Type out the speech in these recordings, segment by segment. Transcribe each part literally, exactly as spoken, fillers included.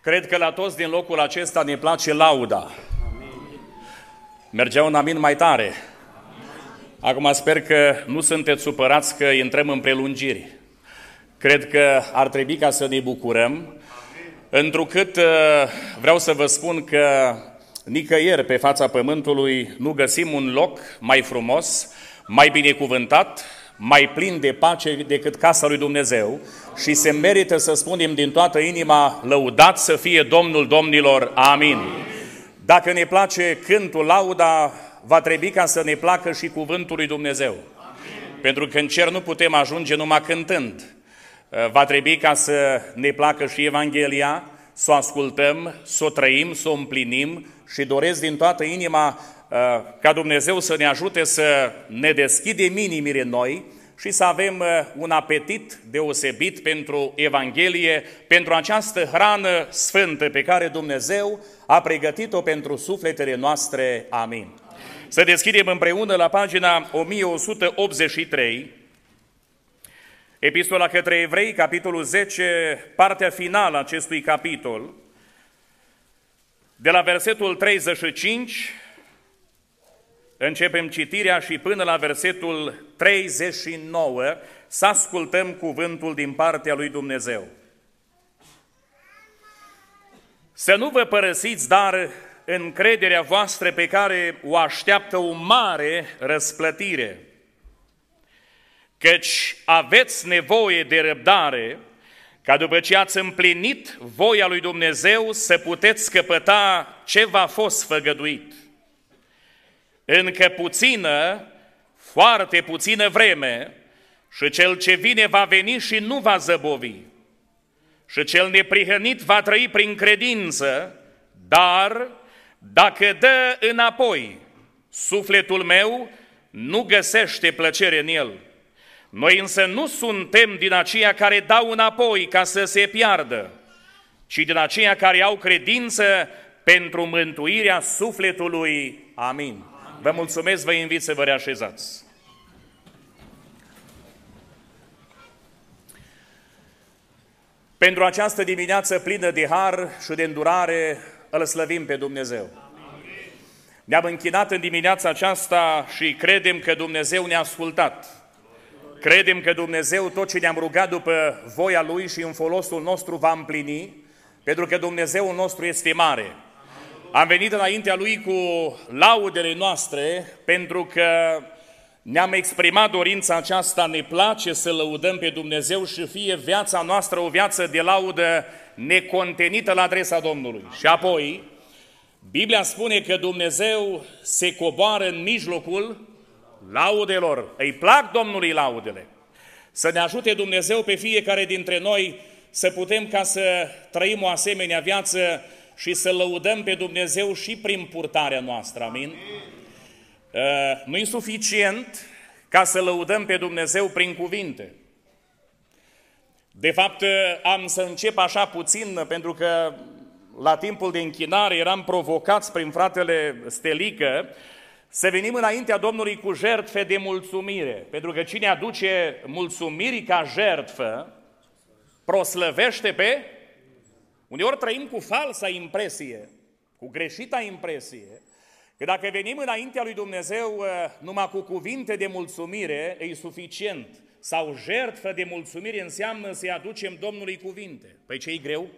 Cred că la toți din locul acesta ne place lauda. Mergea un amin mai tare. Acum sper că nu sunteți supărați că intrăm în prelungiri. Cred că ar trebui ca să ne bucurăm, întrucât vreau să vă spun că nicăieri pe fața pământului nu găsim un loc mai frumos, mai binecuvântat, mai plin de pace decât casa lui Dumnezeu și se merită să spunem din toată inima, lăudat să fie Domnul Domnilor, amin. Dacă ne place cântul, lauda, va trebui ca să ne placă și cuvântul lui Dumnezeu. Amin. Pentru că în cer nu putem ajunge numai cântând. Va trebui ca să ne placă și Evanghelia, să o ascultăm, să o trăim, să o împlinim și doresc din toată inima ca Dumnezeu să ne ajute să ne deschidem inimile noi și să avem un apetit deosebit pentru Evanghelie, pentru această hrană sfântă pe care Dumnezeu a pregătit-o pentru sufletele noastre. Amin. Să deschidem împreună la pagina o mie o sută optzeci și trei, Epistola către Evrei, capitolul zece, partea finală a acestui capitol, de la versetul treizeci și cinci, începem citirea și până la versetul treizeci și nouă să ascultăm cuvântul din partea lui Dumnezeu. Să nu vă părăsiți, dar încrederea voastră pe care o așteaptă o mare răsplătire, căci aveți nevoie de răbdare, ca după ce ați împlinit voia lui Dumnezeu să puteți căpăta ce v-a fost făgăduit. Încă puțină, foarte puțină vreme, și cel ce vine va veni și nu va zăbovi. Și cel neprihănit va trăi prin credință, dar dacă dă înapoi, sufletul meu nu găsește plăcere în el. Noi însă nu suntem din aceia care dau înapoi ca să se piardă, ci din aceia care au credință pentru mântuirea sufletului. Amin. Vă mulțumesc, vă invit să vă reașezați. Pentru această dimineață plină de har și de îndurare, îl slăvim pe Dumnezeu. Ne-am închinat în dimineața aceasta și credem că Dumnezeu ne-a ascultat. Credem că Dumnezeu tot ce ne-am rugat după voia Lui și în folosul nostru va împlini, pentru că Dumnezeul nostru este mare. Am venit înaintea Lui cu laudele noastre, pentru că ne-am exprimat dorința aceasta, ne place să lăudăm pe Dumnezeu și fie viața noastră o viață de laudă necontenită la adresa Domnului. Și apoi, Biblia spune că Dumnezeu se coboară în mijlocul laudelor. Îi plac Domnului laudele. Să ne ajute Dumnezeu pe fiecare dintre noi să putem ca să trăim o asemenea viață și să lăudăm pe Dumnezeu și prin purtarea noastră. Amin? Uh, nu e suficient ca să lăudăm pe Dumnezeu prin cuvinte. De fapt, am să încep așa puțin, pentru că la timpul de închinare eram provocați prin fratele Stelică să venim înaintea Domnului cu jertfe de mulțumire. Pentru că cine aduce mulțumiri ca jertfă, proslăvește pe... Uneori trăim cu falsa impresie, cu greșita impresie, că dacă venim înaintea lui Dumnezeu numai cu cuvinte de mulțumire, e suficient. Sau jertfă de mulțumire înseamnă să-i aducem Domnului cuvinte. Păi ce-i greu?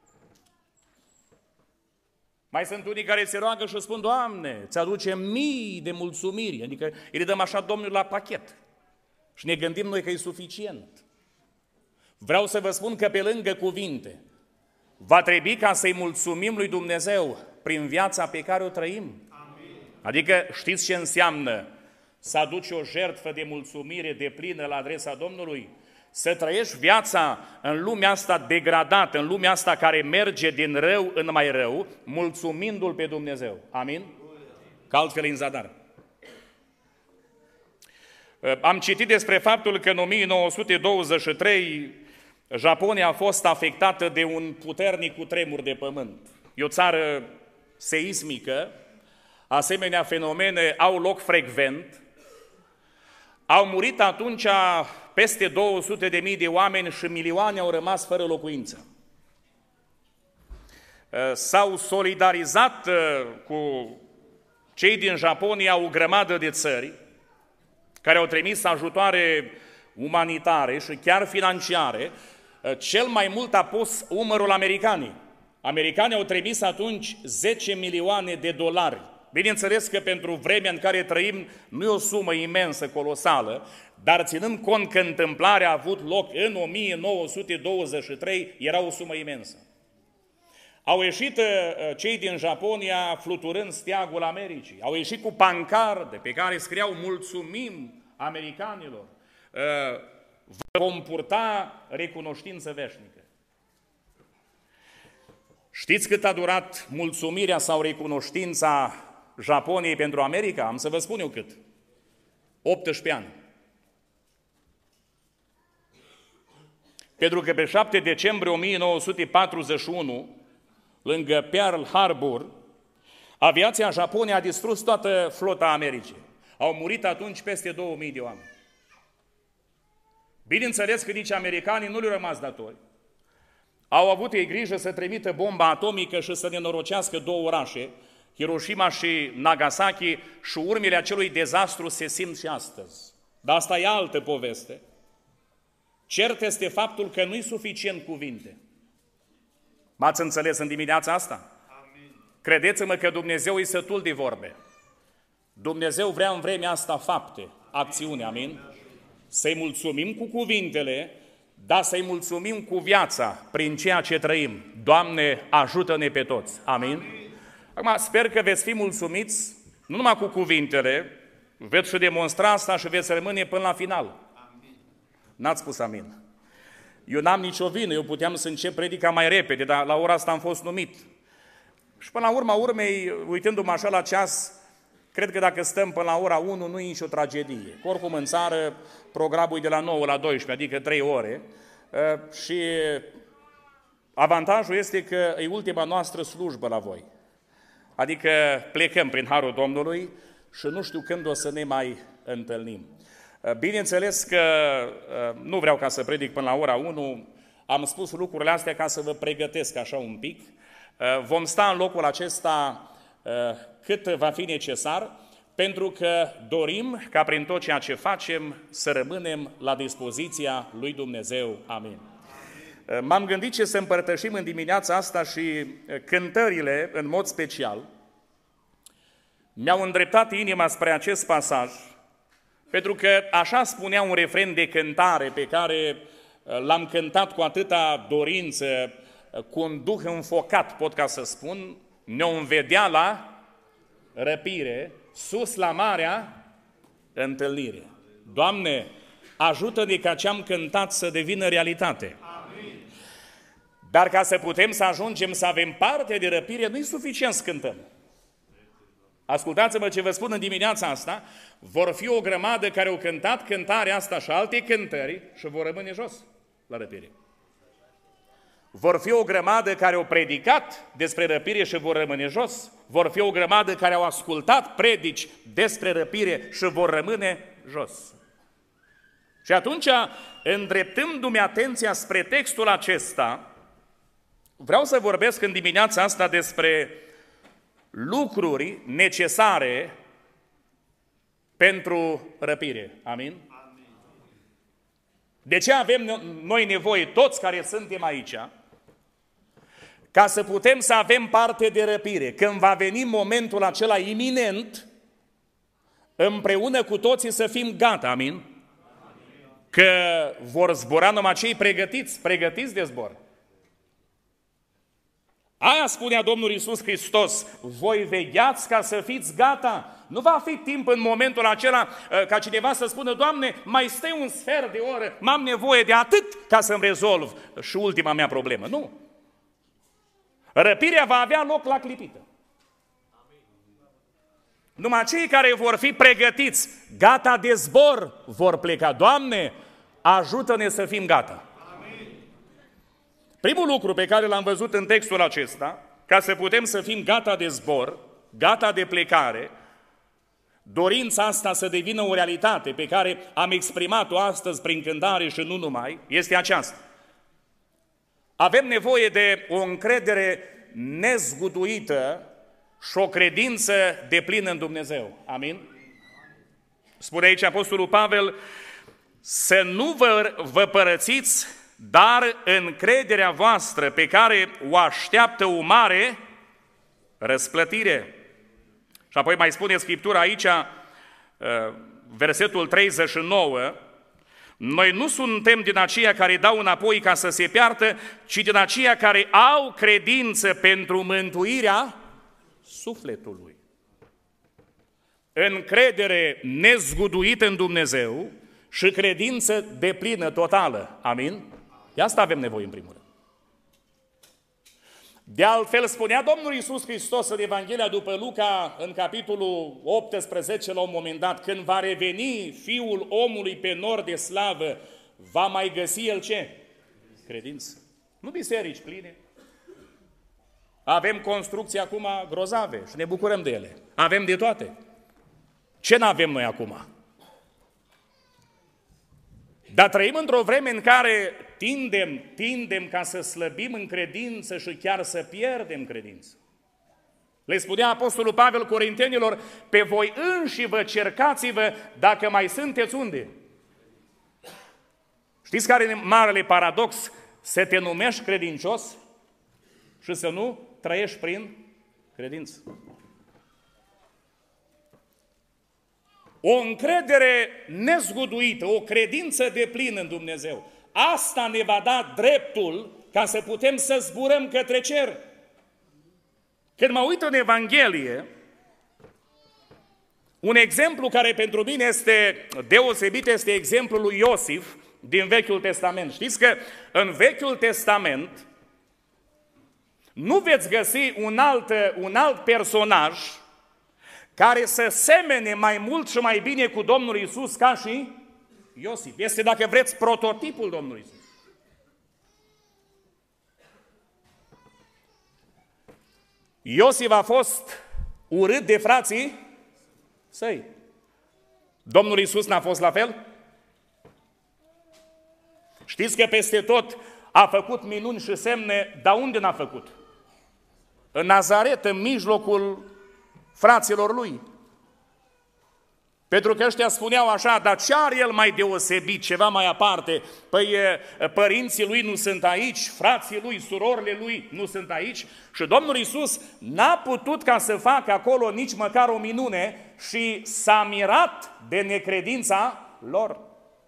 Mai sunt unii care se roagă și spun, Doamne, ți-aducem mii de mulțumiri. Adică îi le dăm așa Domnului la pachet. Și ne gândim noi că e suficient. Vreau să vă spun că pe lângă cuvinte, va trebui ca să-i mulțumim lui Dumnezeu prin viața pe care o trăim. Amin. Adică știți ce înseamnă să aduci o jertfă de mulțumire deplină la adresa Domnului? Să trăiești viața în lumea asta degradată, în lumea asta care merge din rău în mai rău, mulțumindu-L pe Dumnezeu. Amin? Că altfel în zadar. Am citit despre faptul că în o mie nouă sute douăzeci și trei Japonia a fost afectată de un puternic cutremur de pământ. E o țară seismică, asemenea fenomene au loc frecvent. Au murit atunci peste două sute de mii de oameni și milioane au rămas fără locuință. s-au solidarizat cu cei din Japonia o grămadă de țări care au trimis ajutoare umanitare și chiar financiare. Cel mai mult a pus umărul americanii. Americanii au trimis atunci zece milioane de dolari. Bineînțeles că pentru vremea în care trăim nu e o sumă imensă, colosală, dar ținând cont că întâmplarea a avut loc în o mie nouă sute douăzeci și trei, era o sumă imensă. Au ieșit cei din Japonia fluturând steagul Americii, au ieșit cu pancarde pe care scriau mulțumim americanilor, vom purta recunoștință veșnică. Știți cât a durat mulțumirea sau recunoștința Japoniei pentru America? Am să vă spun eu cât. optsprezece ani. Pentru că pe șapte decembrie o mie nouă sute patruzeci și unu, lângă Pearl Harbor, aviația Japonia a distrus toată flota Americii. Au murit atunci peste două mii de oameni. Bineînțeles că nici americanii nu le-au rămas datori. Au avut ei grijă să trimită bomba atomică și să nenorocească două orașe, Hiroshima și Nagasaki, și urmele acelui dezastru se simt și astăzi. Dar asta e altă poveste. Cert este faptul că nu-i suficient cuvinte. M-ați înțeles în dimineața asta? Amin. Credeți-mă că Dumnezeu e sătul de vorbe. Dumnezeu vrea în vremea asta fapte, acțiune, amin? Să-i mulțumim cu cuvintele, dar să-i mulțumim cu viața, prin ceea ce trăim. Doamne, ajută-ne pe toți. Amin? Amin. Acum, sper că veți fi mulțumiți, nu numai cu cuvintele, veți și demonstra asta și veți rămâne până la final. Amin. N-ați spus amin. Eu n-am nicio vină, eu puteam să încep predica mai repede, dar la ora asta am fost numit. Și până la urma urmei, uitându-mă așa la ceas, cred că dacă stăm până la ora unu, nu e nicio tragedie. Oricum în țară, programul e de la nouă la doisprezece, adică trei ore. Și avantajul este că e ultima noastră slujbă la voi. Adică plecăm prin harul Domnului și nu știu când o să ne mai întâlnim. Bineînțeles că nu vreau ca să predic până la ora unu, am spus lucrurile astea ca să vă pregătesc așa un pic. Vom sta în locul acesta cât va fi necesar, pentru că dorim ca prin tot ceea ce facem să rămânem la dispoziția lui Dumnezeu. Amin. M-am gândit ce să împărtășim în dimineața asta și cântările, în mod special, mi-au îndreptat inima spre acest pasaj, pentru că așa spunea un refren de cântare pe care l-am cântat cu atâta dorință, cu un duh înfocat, pot ca să spun, ne-o învedea la răpire, sus la marea întâlnire. Doamne, ajută-ne ca ce-am cântat să devină realitate. Amin. Dar ca să putem să ajungem să avem parte de răpire, nu e suficient să cântăm. Ascultați-mă ce vă spun în dimineața asta, vor fi o grămadă care au cântat cântarea asta și alte cântări și vor rămâne jos la răpire. Vor fi o grămadă care au predicat despre răpire și vor rămâne jos. Vor fi o grămadă care au ascultat predici despre răpire și vor rămâne jos. Și atunci, îndreptându-mi atenția spre textul acesta, vreau să vorbesc în dimineața asta despre lucruri necesare pentru răpire. Amin? Amin. De ce avem noi nevoie, toți care suntem aici, ca să putem să avem parte de răpire? Când va veni momentul acela iminent, împreună cu toții să fim gata, amin? Amin. Că vor zbura numai cei pregătiți, pregătiți de zbor. Aia spunea Domnul Iisus Hristos, voi vegheați ca să fiți gata. Nu va fi timp în momentul acela ca cineva să spună, Doamne, mai stai un sfert de oră, m-am nevoie de atât ca să-mi rezolv și ultima mea problemă. Nu. Răpirea va avea loc la clipită. Numai cei care vor fi pregătiți, gata de zbor, vor pleca. Doamne, ajută-ne să fim gata. Primul lucru pe care l-am văzut în textul acesta, ca să putem să fim gata de zbor, gata de plecare, dorința asta să devină o realitate pe care am exprimat-o astăzi prin cântare și nu numai, este aceasta. Avem nevoie de o încredere nezguduită și o credință deplină în Dumnezeu. Amin? Spune aici Apostolul Pavel, să nu vă, vă părățiți, dar încrederea voastră pe care o așteaptă o mare răsplătire. Și apoi mai spune Scriptura aici, versetul treizeci și nouă, noi nu suntem din aceia care dau înapoi ca să se piardă, ci din aceia care au credință pentru mântuirea sufletului. Încredere nezguduită în Dumnezeu și credință deplină, totală. Amin? De asta avem nevoie în primul rând. De altfel spunea Domnul Iisus Hristos în Evanghelia după Luca, în capitolul optsprezece, la un moment dat, când va reveni Fiul omului pe nor de slavă, va mai găsi El ce? Credință. Nu biserici pline. Avem construcții acum grozave și ne bucurăm de ele. Avem de toate. Ce n-avem noi acum? Dar trăim într-o vreme în care tindem, tindem ca să slăbim în credință și chiar să pierdem credință. Le spunea Apostolul Pavel Corintenilor, pe voi înși vă cercați-vă dacă mai sunteți unde? Știți care e marele paradox? Să te numești credincios și să nu trăiești prin credință. O încredere nezguduită, o credință deplină în Dumnezeu. Asta ne va da dreptul ca să putem să zburăm către cer. Când mă uit în Evanghelie, un exemplu care pentru mine este deosebit este exemplul lui Iosif din Vechiul Testament. Știți că în Vechiul Testament nu veți găsi un alt, un alt personaj care să semene mai mult și mai bine cu Domnul Iisus ca și Iosif. Este, dacă vreți, prototipul Domnului Iisus. Iosif a fost urât de frații săi. Domnul Iisus n-a fost la fel? Știți că peste tot a făcut minuni și semne, dar unde n-a făcut? În Nazaret, în mijlocul fraților lui. Pentru că ăștia spuneau așa, dar ce are el mai deosebit, ceva mai aparte? Păi părinții lui nu sunt aici, frații lui, surorile lui nu sunt aici. Și Domnul Iisus n-a putut ca să facă acolo nici măcar o minune și s-a mirat de necredința lor.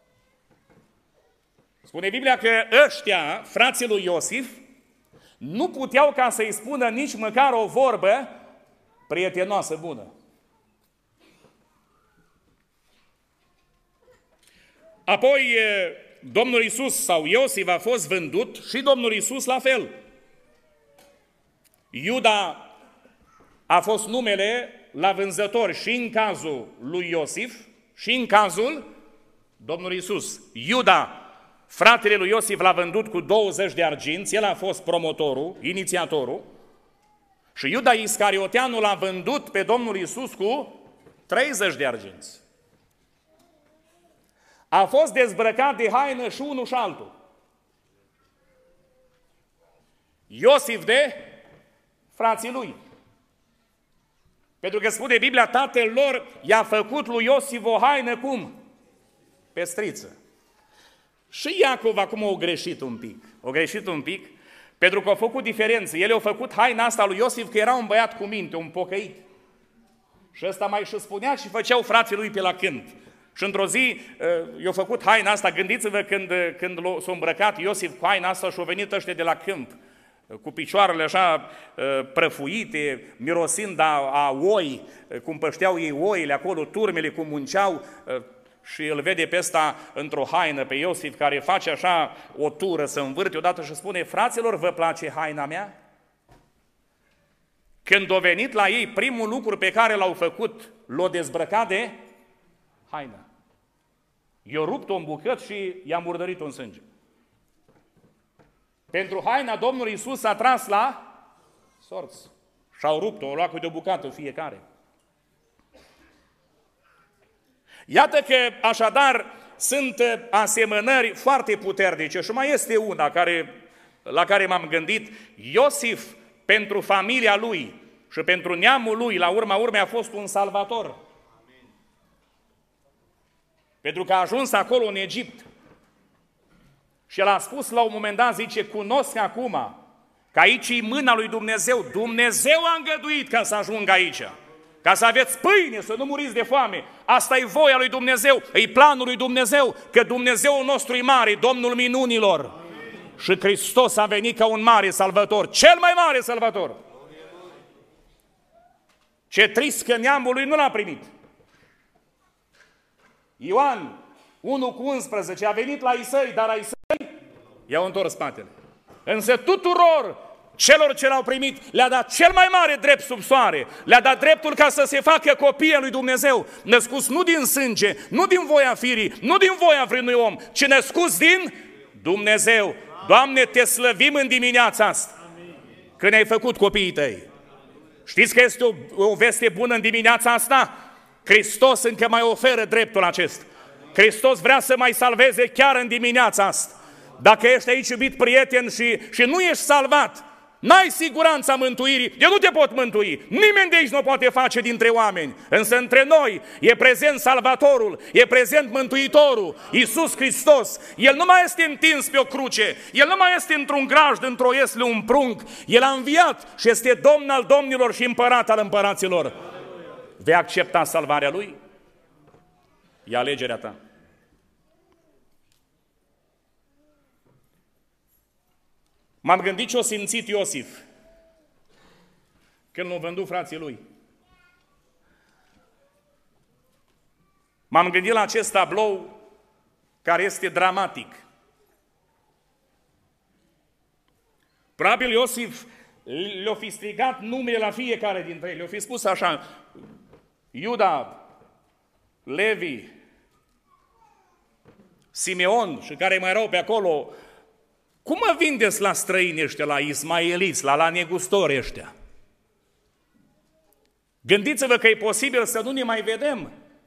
Spune Biblia că ăștia, frații lui Iosif, nu puteau ca să-i spună nici măcar o vorbă prietenoasă, bună. Apoi, Domnul Iisus sau Iosif a fost vândut și Domnul Iisus la fel. Iuda a fost numele la vânzător și în cazul lui Iosif și în cazul Domnului Iisus. Iuda, fratele lui Iosif, l-a vândut cu douăzeci de arginți, el a fost promotorul, inițiatorul, și Iuda Iscarioteanu l-a vândut pe Domnul Iisus cu treizeci de arginți. A fost dezbrăcat de haină și unul și altul. Iosif de frații lui. Pentru că spune Biblia, tatăl lor i-a făcut lui Iosif o haină cum? Pestriță. Și Iacov acum o greșit un pic. O greșit un pic, pentru că a făcut diferență. El a făcut haina asta lui Iosif că era un băiat cu minte, un pocăit. Și ăsta mai și spunea și făceau frații lui pe la cânt. Și într-o zi i-a făcut haina asta, gândiți-vă când, când s-a îmbrăcat Iosif cu haina asta și au venit ăștia de la câmp, cu picioarele așa prăfuite, mirosind a, a oi, cum pășteau ei oile acolo, turmele cum munceau, și îl vede pe ăsta într-o haină, pe Iosif, care face așa o tură, să învârte odată și spune, fraților, vă place haina mea? Când a venit la ei, primul lucru pe care l-au făcut, l-au dezbrăcat de haină. I-a rupt-o în bucăți și i-a murdărit-o în sânge. Pentru haina Domnului Iisus s-a tras la sorți. Și-au rupt-o, o luat cu de o bucată fiecare. Iată că, așadar, sunt asemănări foarte puternice și mai este una care, la care m-am gândit. Iosif pentru familia lui și pentru neamul lui, la urma urmei a fost un salvator. Pentru că a ajuns acolo în Egipt. Și el a spus la un moment dat, zice, cunosc acum că aici e mâna lui Dumnezeu. Dumnezeu a îngăduit ca să ajung aici. Ca să aveți pâine, să nu muriți de foame. Asta e voia lui Dumnezeu, e planul lui Dumnezeu, că Dumnezeul nostru e mare, Domnul minunilor. Amin. Și Hristos a venit ca un mare salvator, cel mai mare salvator. Ce trist că neamul lui nu l-a primit. Ioan unu cu unsprezece a venit la ei săi, dar ai săi i-au întors spatele. Însă tuturor celor ce l-au primit le-a dat cel mai mare drept sub soare, le-a dat dreptul ca să se facă copii lui Dumnezeu, născuți nu din sânge, nu din voia firii, nu din voia vreunui om, ci născuți din Dumnezeu. Doamne, te slăvim în dimineața asta, că ne-ai făcut copiii tăi. Știți că este o, o veste bună în dimineața asta? Hristos încă mai oferă dreptul acesta. Hristos vrea să mai salveze chiar în dimineața asta. Dacă ești aici, iubit prieten, și, și nu ești salvat, n-ai siguranța mântuirii, eu nu te pot mântui. Nimeni de aici nu poate face dintre oameni. Însă între noi e prezent Salvatorul, e prezent Mântuitorul, Iisus Hristos. El nu mai este întins pe o cruce, El nu mai este într-un grajd, într-o iesle, un prunc. El a înviat și este Domn al domnilor și împărat al împăraților. Vei accepta salvarea Lui? E alegerea ta. M-am gândit ce-o simțit Iosif când l-au vândut frații lui. M-am gândit la acest tablou care este dramatic. Probabil Iosif le-a fi strigat numele la fiecare dintre ei, le-a fi spus așa: Iuda, Levi, Simeon și care mai erau pe acolo. Cum mă vindeți la străini ăștia, la ismaeliți, la, la negustori ăștia? Gândiți-vă că e posibil să nu ne mai vedem.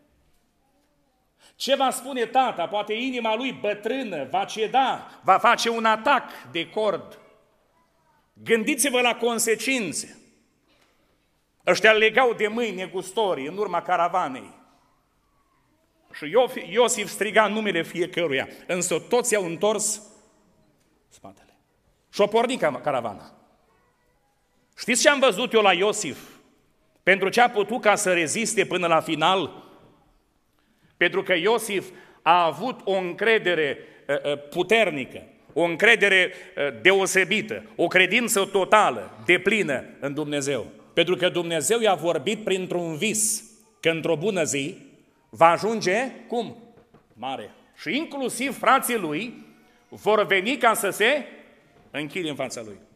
Ce va spune tata? Poate inima lui bătrână va ceda, va face un atac de cord. Gândiți-vă la consecințe. Ăștia legau de mâini negustorii în urma caravanei. Și Iosif striga numele fiecăruia, însă toți i-au întors spatele. Și-o pornit caravana. Știți ce am văzut eu la Iosif? Pentru ce a putut ca să reziste până la final? Pentru că Iosif a avut o încredere puternică, o încredere deosebită, o credință totală, deplină în Dumnezeu. Pentru că Dumnezeu i-a vorbit printr-un vis că într-o bună zi va ajunge, cum? Mare. Și inclusiv frații lui vor veni ca să se închide în fața lui.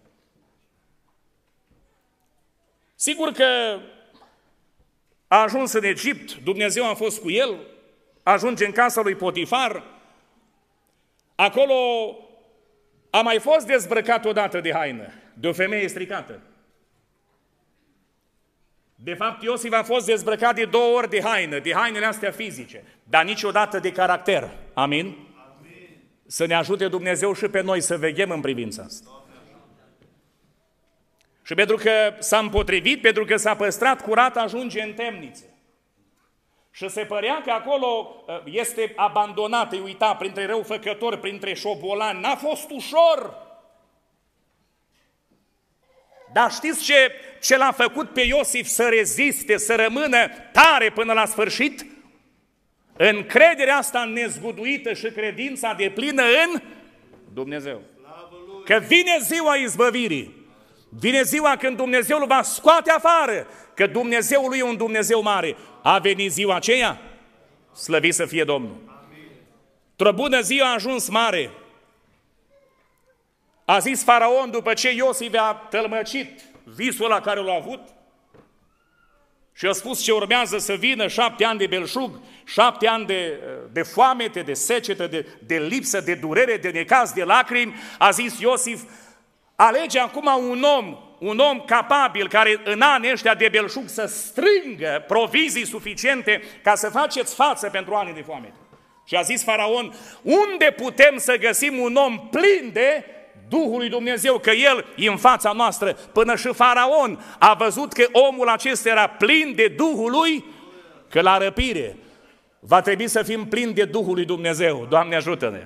Sigur că a ajuns în Egipt, Dumnezeu a fost cu el, ajunge în casa lui Potifar, acolo a mai fost dezbrăcat odată de haină, de o femeie stricată. De fapt, Iosif a fost dezbrăcat de două ori de haină, de hainele astea fizice, dar niciodată de caracter. Amin? Să ne ajute Dumnezeu și pe noi să veghem în privința asta. Și pentru că s-a împotrivit, pentru că s-a păstrat curat, ajunge în temniță. Și se părea că acolo este abandonat, îi uita printre răufăcători, printre șobolani. N-a fost ușor. Dar știți ce, ce l-a făcut pe Iosif să reziste, să rămână tare până la sfârșit? Încrederea asta nezguduită și credința deplină în Dumnezeu. Că vine ziua izbăvirii. Vine ziua când Dumnezeu îl va scoate afară, că Dumnezeul lui e un Dumnezeu mare. A venit ziua aceea? Slăvit să fie Domnul. Într-o bună zi a ajuns mare. A zis Faraon, după ce Iosif a tălmăcit visul ăla care l-a avut, și a spus ce urmează să vină șapte ani de belșug, șapte ani de, de foamete, de secetă, de, de lipsă, de durere, de necaz, de lacrimi, a zis Iosif: alege acum un om, un om capabil care în anii ăștia de belșug să strângă provizii suficiente ca să faceți față pentru anii de foamete. Și a zis Faraon: unde putem să găsim un om plin de Duhul lui Dumnezeu, că El e în fața noastră. Până și Faraon a văzut că omul acesta era plin de Duhul lui, că la răpire va trebui să fim plini de Duhul lui Dumnezeu. Doamne ajută-ne!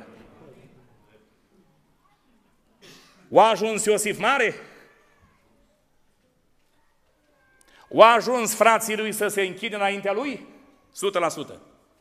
O ajuns Iosif mare? O ajuns frații lui să se închidă înaintea lui? o sută la sută.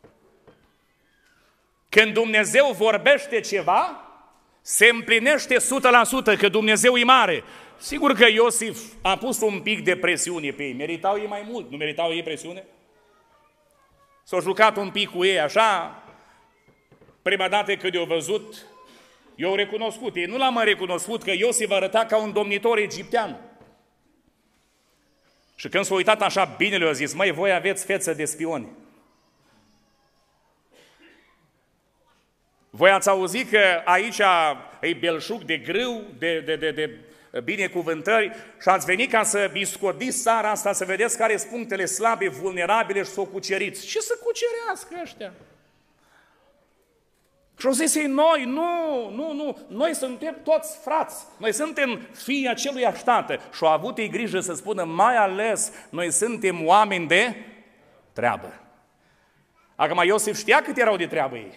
Când Dumnezeu vorbește ceva, se împlinește o sută la sută, că Dumnezeu e mare. Sigur că Iosif a pus un pic de presiune pe ei. Meritau ei mai mult, nu meritau ei presiune? S-au jucat un pic cu ei așa. Prima dată când i-au văzut, i-au recunoscut. Ei nu l-am recunoscut, că Iosif arăta ca un domnitor egiptean. Și când s-a uitat așa bine, le-a zis: măi, voi aveți feță de spioni. Voi ați auzit că aici e belșug de grâu, de, de, de, de binecuvântări și ați venit ca să biscodiți țara asta, să vedeți care sunt punctele slabe, vulnerabile și să o cuceriți. Ce să cucerească ăștia? Și au zis ei: noi, nu, nu, nu, noi suntem toți frați, noi suntem fiii acelui tată. Și au avut ei grijă să spună: mai ales noi suntem oameni de treabă. Acum Iosif știa cât erau de treabă ei.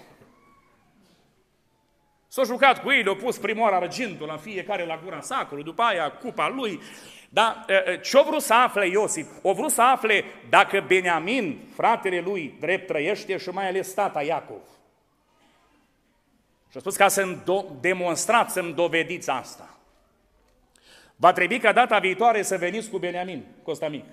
S-a jucat cu ei, le-a pus primor argintul la fiecare la gura sacului, după aia cupa lui. Dar ce-a vrut să afle Iosif? A vrut să afle dacă Beniamin, fratele lui, drept trăiește, și mai ales tata Iacov. Și a spus: ca să-mi do- demonstrați, să-mi dovediți asta, va trebui ca data viitoare să veniți cu Beniamin, cu ăsta mic.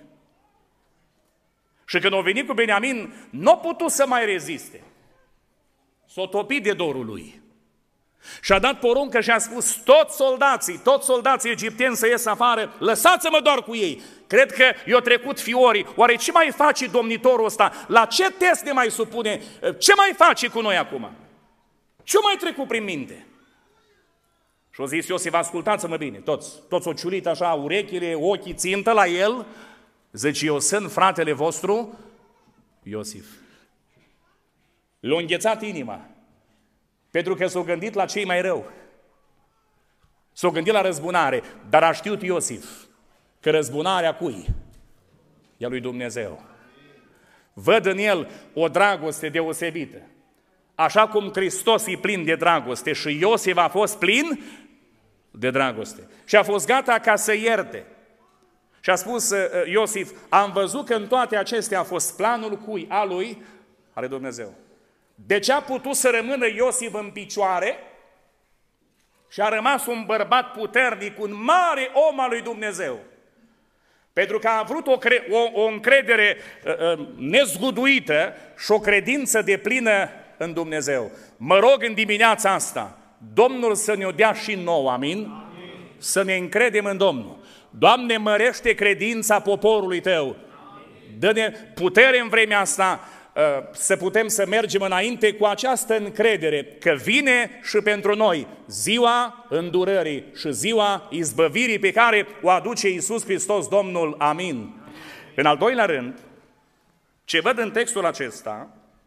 Și când au venit cu Beniamin, nu a putut să mai reziste. S-a topit de dorul lui. Și a dat poruncă și a spus: toți soldații, toți soldații egipteni să ies afară, lăsați-mă doar cu ei. Cred că i-au trecut fiorii. Oare ce mai face domnitorul ăsta? La ce test ne mai supune? Ce mai face cu noi acum? Ce mai trecut prin minte? Și au zis Iosif: ascultați-mă bine, toți. Toți au ciulit așa urechile, ochii țintă la el. Zice: eu sunt fratele vostru, Iosif. Le-a înghețat inima. Pentru că s-au gândit la cei mai rău. S-au gândit la răzbunare. Dar a știut Iosif că răzbunarea cui? E a lui Dumnezeu. Văd în el o dragoste deosebită. Așa cum Hristos e plin de dragoste și Iosif a fost plin de dragoste. Și a fost gata ca să ierte. Și a spus Iosif: am văzut că în toate acestea a fost planul cui? A lui, ale Dumnezeu. De ce a putut să rămână Iosif în picioare și a rămas un bărbat puternic, un mare om al lui Dumnezeu? Pentru că a avut o, cre- o, o încredere uh, uh, nezguduită și o credință deplină în Dumnezeu. Mă rog în dimineața asta, Domnul să ne-o dea și nouă, amin? Amin. Să ne încredem în Domnul. Doamne, mărește credința poporului Tău. Dă-ne putere în vremea asta să putem să mergem înainte cu această încredere că vine și pentru noi ziua îndurării și ziua izbăvirii pe care o aduce Iisus Hristos Domnul. Amin. În al doilea rând, ce văd în textul acesta,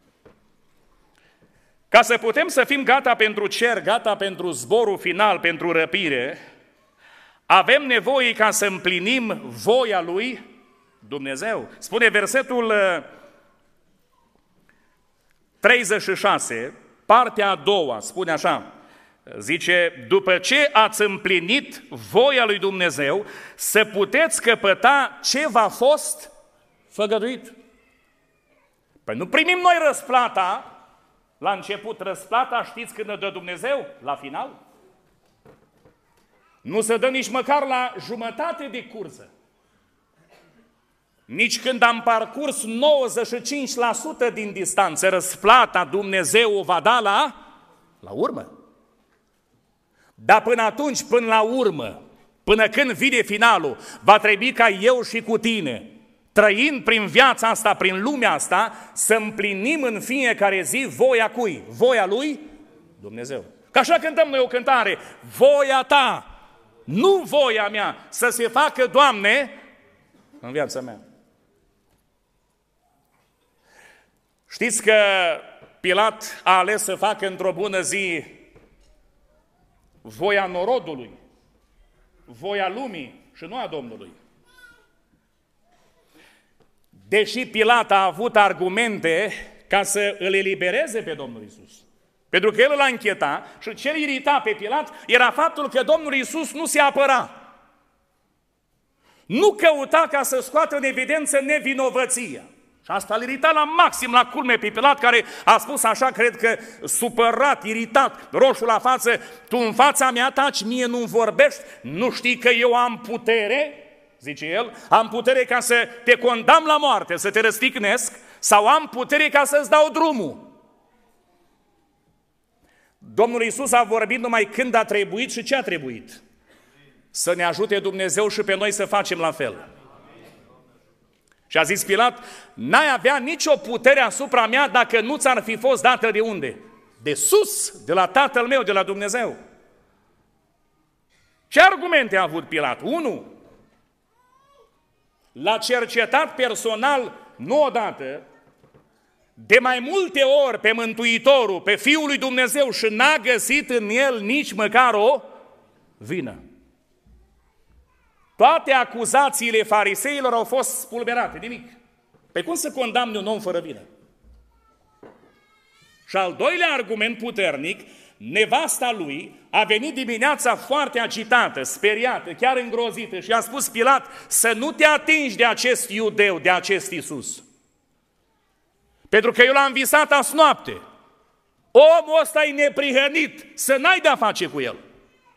ca să putem să fim gata pentru cer, gata pentru zborul final, pentru răpire, avem nevoie ca să împlinim voia lui Dumnezeu. Spune versetul treizeci și șase, partea a doua, spune așa, zice: după ce ați împlinit voia lui Dumnezeu, să puteți căpăta ce v-a fost făgăduit. Păi nu primim noi răsplata la început. Răsplata știți când ne dă Dumnezeu? La final. Nu se dă nici măcar la jumătate de cursă. Nici când am parcurs nouăzeci și cinci la sută din distanță, răsplata Dumnezeu o va da la, la urmă. Dar până atunci, până la urmă, până când vine finalul, va trebui ca eu și cu tine, trăind prin viața asta, prin lumea asta, să împlinim în fiecare zi voia cui? Voia lui Dumnezeu. Că așa cântăm noi o cântare: voia ta, nu voia mea, să se facă, Doamne, în viața mea. Știți că Pilat a ales să facă într-o bună zi voia norodului, voia lumii și nu a Domnului. Deși Pilat a avut argumente ca să îl elibereze pe Domnul Iisus, pentru că el îl încheta și ce îl irita pe Pilat era faptul că Domnul Iisus nu se apăra. Nu căuta ca să scoată în evidență nevinovăția. Și asta îl irita la maxim, la culme pe Pilat, care a spus așa, cred că supărat, iritat, roșu la față: tu în fața mea taci, mie nu vorbești, nu știi că eu am putere, zice el, am putere ca să te condamn la moarte, să te răstignesc, sau am putere ca să-ți dau drumul? Domnul Iisus a vorbit numai când a trebuit și ce a trebuit. Să ne ajute Dumnezeu și pe noi să facem la fel. Și a zis Pilat: n-ai avea nicio putere asupra mea dacă nu ți-ar fi fost dată de unde? De sus, de la Tatăl meu, de la Dumnezeu. Ce argumente a avut Pilat? Unu, l-a cercetat personal, nu odată, de mai multe ori pe Mântuitorul, pe Fiul lui Dumnezeu, și n-a găsit în el nici măcar o vină. Toate acuzațiile fariseilor au fost spulberate, nimic. Pe cum să condamne un om fără vină? Și al doilea argument puternic, nevasta lui a venit dimineața foarte agitată, speriată, chiar îngrozită, și a spus Pilat: să nu te atingi de acest iudeu, de acest Iisus. Pentru că eu l-am visat azi noapte. Omul ăsta e neprihănit, să n-ai de-a face cu el.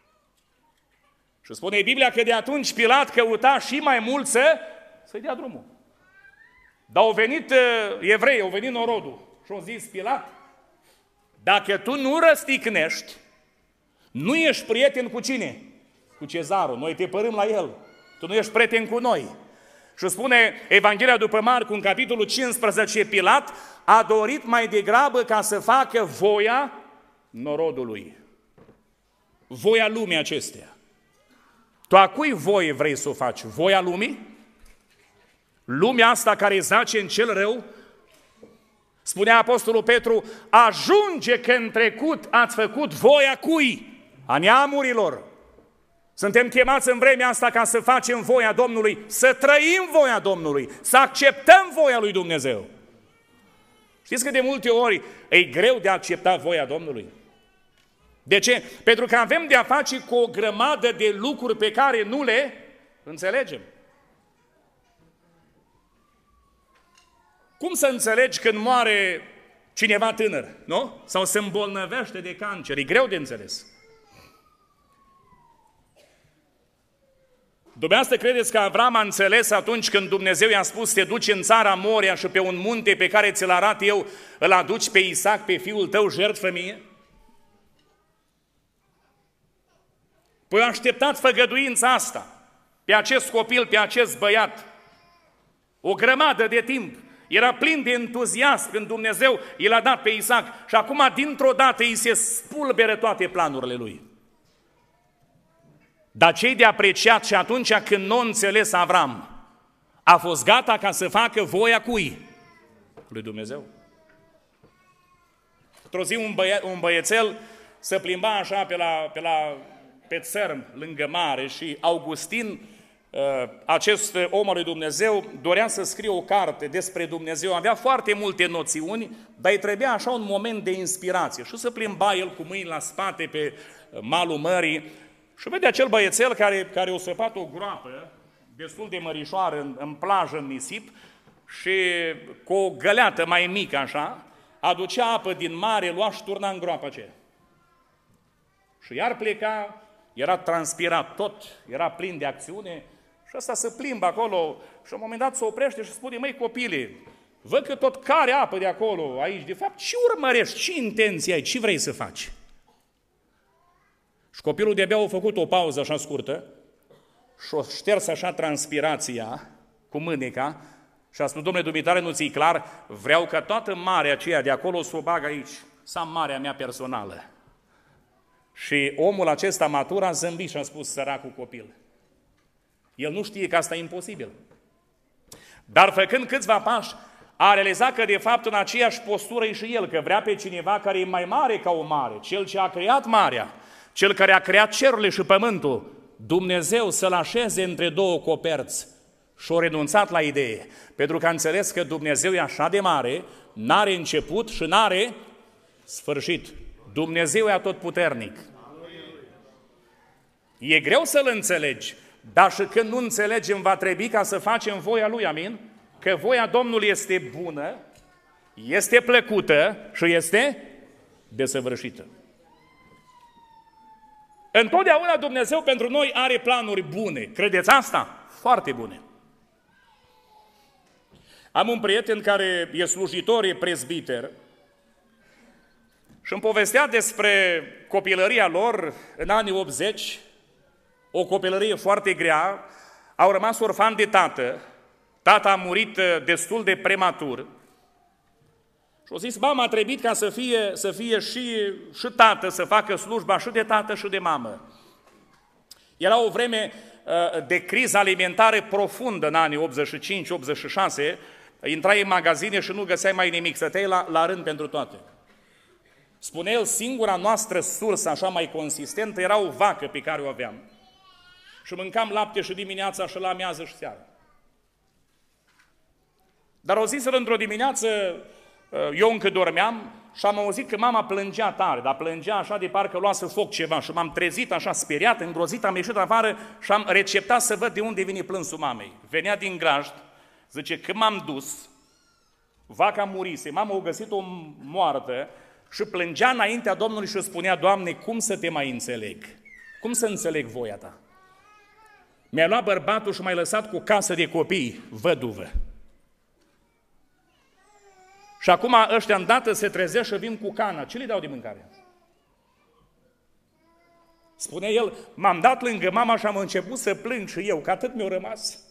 Și spune Biblia că de atunci Pilat căuta și mai mult să, să-i dea drumul. Dar au venit evrei, au venit norodul și au zis: Pilat, dacă tu nu răsticnești, nu ești prieten cu cine? Cu Cezarul, noi te părâm la el, tu nu ești prieten cu noi. Și spune Evanghelia după Marcu, în capitolul cincisprezece, Pilat a dorit mai degrabă ca să facă voia norodului, voia lumii acesteia. Tu a cui voie vrei să o faci? Voia lumii? Lumea asta care zace în cel rău? Spunea Apostolul Petru: ajunge că în trecut ați făcut voia cui? A neamurilor. Suntem chemați în vremea asta ca să facem voia Domnului, să trăim voia Domnului, să acceptăm voia lui Dumnezeu. Știți că de multe ori e greu de a accepta voia Domnului? De ce? Pentru că avem de a face cu o grămadă de lucruri pe care nu le înțelegem. Cum să înțelegi când moare cineva tânăr, nu? Sau se îmbolnăvește de cancer? E greu de înțeles. Dumneavoastră credeți că Avram a înțeles atunci când Dumnezeu i-a spus: te duci în țara Moria și pe un munte pe care ți-l arat eu, îl aduci pe Isaac, pe fiul tău, jertfă mie? Păi a așteptat făgăduința asta pe acest copil, pe acest băiat, o grămadă de timp. Era plin de entuziasm când Dumnezeu i l-a dat pe Isaac și acum dintr-o dată îi se spulberă toate planurile lui. Dar ce-i de apreciat și atunci când nu a înțeles Avram, a fost gata ca să facă voia cui? Lui Dumnezeu. Într-o zi un, băie, un băiețel se plimba așa pe, la, pe, la, pe țărm, lângă mare, și Augustin, acest om al lui Dumnezeu, dorea să scrie o carte despre Dumnezeu, avea foarte multe noțiuni, dar îi trebuia așa un moment de inspirație. Și se plimba el cu mâini la spate pe malul mării și vede acel băiețel care, care a săpat o groapă destul de mărișoară în, în plajă, în nisip, și cu o găleată mai mică așa, aducea apă din mare, lua și turna în groapa aceea. Și iar pleca, era transpirat tot, era plin de acțiune, și ăsta se plimbă acolo și la un moment dat se oprește și spune: măi copile, văd că tot care apă de acolo, aici, de fapt, ce urmărești, ce intenție ai, ce vrei să faci? Și copilul de-abia a făcut o pauză așa scurtă și o șters așa transpirația cu mâneca și a spus: domnule dumitare, nu ți-i clar? Vreau ca toată marea aceea de acolo să o bag aici, să am marea mea personală. Și omul acesta matur a zâmbit și a spus: săracul copil. El nu știe că asta e imposibil. Dar făcând câțiva pași, a realizat că de fapt în aceeași postură e și el, că vrea pe cineva care e mai mare ca o mare, cel ce a creat marea, Cel care a creat cerurile și pământul, Dumnezeu să-l așeze între două coperți și-a renunțat la idee, pentru că a înțeles că Dumnezeu e așa de mare, n-are început și n-are sfârșit. Dumnezeu e atotputernic. E greu să-L înțelegi, dar și când nu înțelegem, va trebui ca să facem voia Lui, amin? Că voia Domnului este bună, este plăcută și este desăvârșită. Întotdeauna Dumnezeu pentru noi are planuri bune. Credeți asta? Foarte bune. Am un prieten care e slujitor, e prezbiter și îmi povestea despre copilăria lor în anii optzeci, o copilărie foarte grea, au rămas orfani de tată, tata a murit destul de prematur și au zis, mama a trebuit ca să fie, să fie și, și tată, să facă slujba și de tată și de mamă. Era o vreme de criză alimentară profundă în anii optzeci și cinci optzeci și șase, intrai în magazine și nu găseai mai nimic, stăteai la, la rând pentru toate. Spune el, singura noastră sursă așa mai consistentă era o vacă pe care o aveam. Și mâncam lapte și dimineața și la amiază și seara. Dar o zis într-o dimineață, eu încă dormeam și am auzit că mama plângea tare, dar plângea așa de parcă luase foc ceva și m-am trezit așa speriat, îngrozit, am ieșit afară și am receptat să văd de unde vine plânsul mamei. Venea din grajd, zice, când m-am dus, vaca murise, mama o găsit-o moartă și plângea înaintea Domnului și spunea, Doamne, cum să te mai înțeleg? Cum să înțeleg voia ta? Mi-a luat bărbatul și m-ai lăsat cu casă de copii, văduvă. Și acum ăștia îndată se trezesc și vin cu cana. Ce le dau de mâncare? Spune el, m-am dat lângă mama și am început să plâng și eu, că atât mi-a rămas.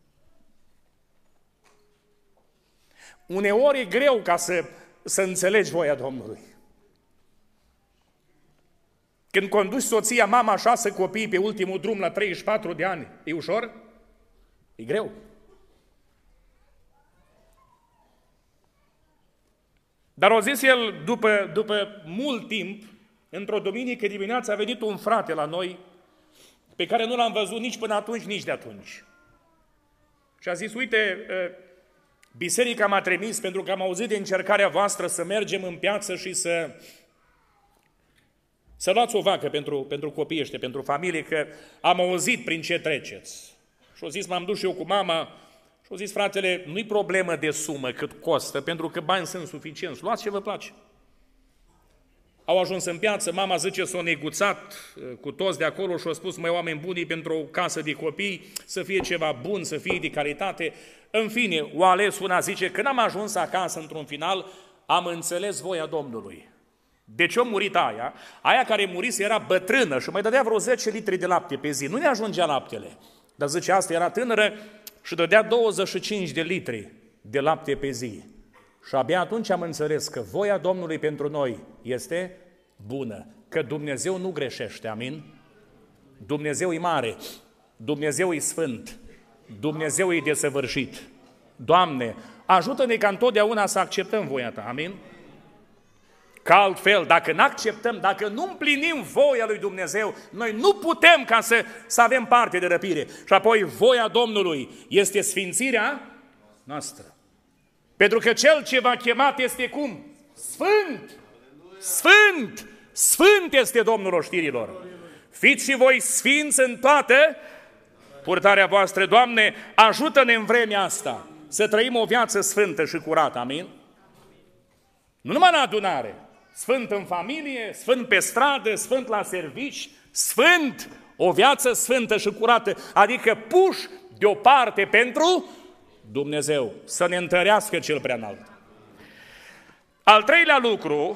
Uneori e greu ca să, să înțelegi voia Domnului. Când conduci soția, mama, șase copii pe ultimul drum la treizeci și patru de ani, e ușor? E greu. Dar o zis el, după, după mult timp, într-o duminică dimineață a venit un frate la noi, pe care nu l-am văzut nici până atunci, nici de atunci. Și a zis, uite, biserica m-a trimis pentru că am auzit de încercarea voastră să mergem în piață și să, să luați o vacă pentru, pentru copiii ăștia, pentru familie, că am auzit prin ce treceți. Și au zis, m-am dus și eu cu mama și au zis, fratele, nu-i problemă de sumă cât costă, pentru că bani sunt suficienți, luați ce vă place. Au ajuns în piață, mama zice, s-au neguțat cu toți de acolo și au spus, măi, oameni buni, pentru o casă de copii, să fie ceva bun, să fie de calitate. În fine, o ales una, zice, când am ajuns acasă într-un final, am înțeles voia Domnului. De ce a murit aia? Aia care murise era bătrână și mai dădea vreo zece litri de lapte pe zi. Nu ne ajungea laptele. Dar zice, asta era tânără și dădea douăzeci și cinci de litri de lapte pe zi. Și abia atunci am înțeles că voia Domnului pentru noi este bună, că Dumnezeu nu greșește, amin? Dumnezeu e mare, Dumnezeu e sfânt, Dumnezeu e desăvârșit. Doamne, ajută-ne ca întotdeauna să acceptăm voia Ta, amin? Că altfel, dacă nu acceptăm, dacă nu împlinim voia lui Dumnezeu, noi nu putem ca să, să avem parte de răpire. Și apoi voia Domnului este sfințirea noastră. Pentru că Cel ce v-a chemat este cum? Sfânt! Sfânt! Sfânt este Domnul oștirilor! Fiți și voi sfinți în toată purtarea voastră. Doamne, ajută-ne în vremea asta să trăim o viață sfântă și curată, amin? Nu numai în adunare, sfânt în familie, sfânt pe stradă, sfânt la servici, sfânt, o viață sfântă și curată, adică puși deoparte pentru Dumnezeu, să ne întărească Cel Preaînalt. Al treilea lucru,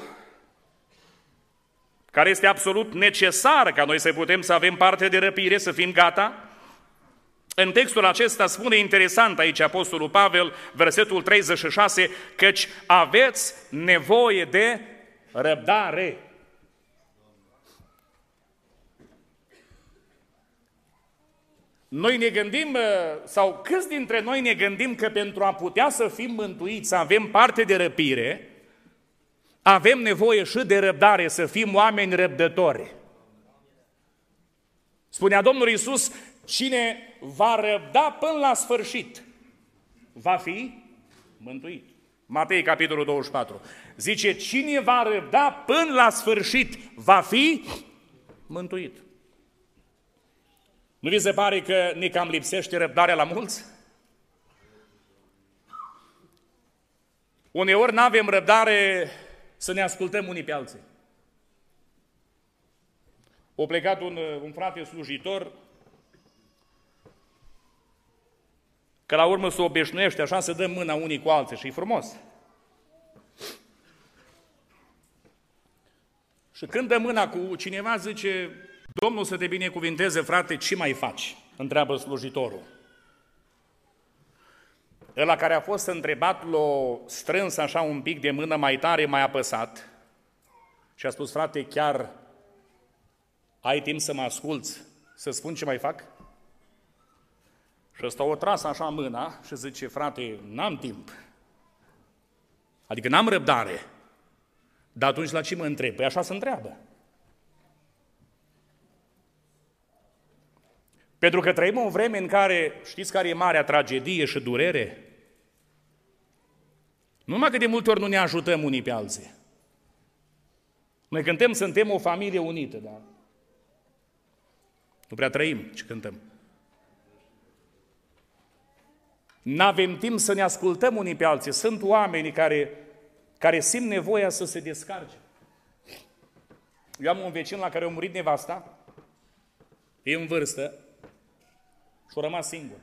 care este absolut necesar ca noi să putem să avem parte de răpire, să fim gata, în textul acesta spune interesant aici Apostolul Pavel, versetul treizeci și șase, căci aveți nevoie de răbdare. Noi ne gândim, sau câți dintre noi ne gândim că pentru a putea să fim mântuiți, să avem parte de răpire, avem nevoie și de răbdare, să fim oameni răbdători. Spunea Domnul Iisus, cine va răbda până la sfârșit, va fi mântuit. Matei, capitolul douăzeci și patru. Zice, cine va răbda până la sfârșit, va fi mântuit. Nu vi se pare că ne cam lipsește răbdarea la mulți? Uneori nu avem răbdare să ne ascultăm unii pe alții. O plecat un, un frate slujitor, că la urmă se obișnuiește așa să dăm mâna unii cu alții și e frumos. Și când dă mâna cu cineva, zice, Domnul să te binecuvinteze, frate, ce mai faci? Întreabă slujitorul. Ăla care a fost întrebat l-a strâns așa un pic de mână mai tare, mai apăsat și a spus, frate, chiar ai timp să mă asculți, să spun ce mai fac? Și ăsta o tras așa mâna și zice, frate, n-am timp. Adică n-am răbdare. Dar atunci la ce mă întreb? Păi așa se întreabă. Pentru că trăim o vreme în care, știți care e marea tragedie și durere? Nu numai că de multe ori nu ne ajutăm unii pe alții. Noi cântăm, suntem o familie unită, dar nu prea trăim ce cântăm. N-avem timp să ne ascultăm unii pe alții. Sunt oameni care, care simt nevoia să se descarce. Eu am un vecin la care a murit nevasta, e în vârstă și a rămas singur.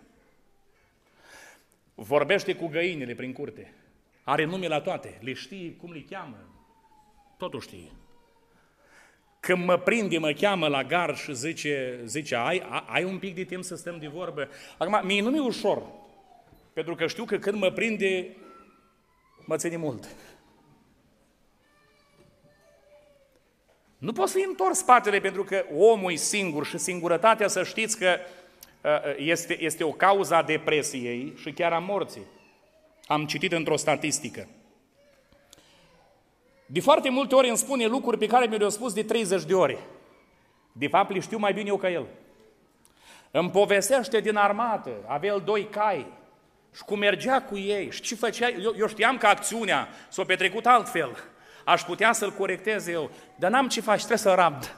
Vorbește cu găinile prin curte. Are nume la toate. Le știe cum le cheamă. Totul știe. Când mă prinde, mă cheamă la gar și zice, zice ai, ai un pic de timp să stăm de vorbă? Acum, mie nu mi-e ușor. Pentru că știu că când mă prinde, mă ține mult. Nu poți să-i întorci spatele pentru că omul e singur și singurătatea, să știți că este, este o cauză a depresiei și chiar a morții. Am citit într-o statistică. De foarte multe ori îmi spune lucruri pe care mi le-au spus de treizeci de ori. De fapt, le știu mai bine eu ca el. Îmi povestește din armată, avea el doi cai și cum mergea cu ei și ce făcea. Eu, eu știam că acțiunea s-a petrecut altfel. Aș putea să-l corectez eu, dar n-am ce faci, trebuie să rabd.